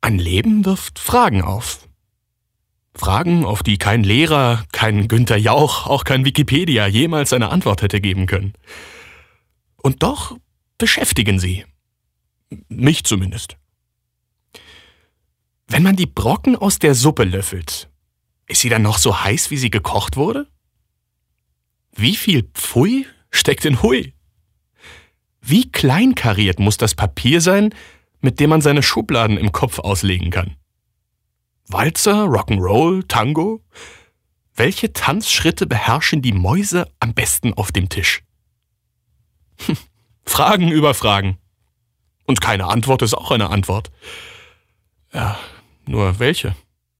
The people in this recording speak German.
Ein Leben wirft Fragen auf. Fragen, auf die kein Lehrer, kein Günther Jauch, auch kein Wikipedia jemals eine Antwort hätte geben können. Und doch beschäftigen sie. Mich zumindest. Wenn man die Brocken aus der Suppe löffelt, ist sie dann noch so heiß, wie sie gekocht wurde? Wie viel Pfui steckt in Hui? Wie kleinkariert muss das Papier sein, mit dem man seine Schubladen im Kopf auslegen kann? Walzer, Rock'n'Roll, Tango? Welche Tanzschritte beherrschen die Mäuse am besten auf dem Tisch? Fragen über Fragen. Und keine Antwort ist auch eine Antwort. Ja, nur welche?